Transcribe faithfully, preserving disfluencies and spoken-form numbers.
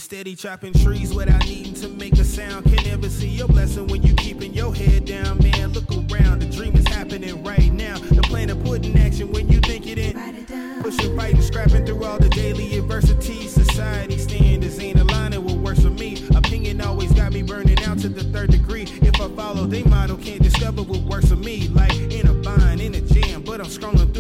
Steady chopping trees without needing to make a sound. Can never see your blessing when you keeping your head down, man. Look around, the dream is happening right now. The plan to put in action when you think it in. Pushing, fighting, scrapping through all the daily adversity. Society standards ain't aligning what works for me. Opinion always got me burning out to the third degree. If I follow they model, can't discover what works for me. Like in a bind, in a jam, but I'm scrolling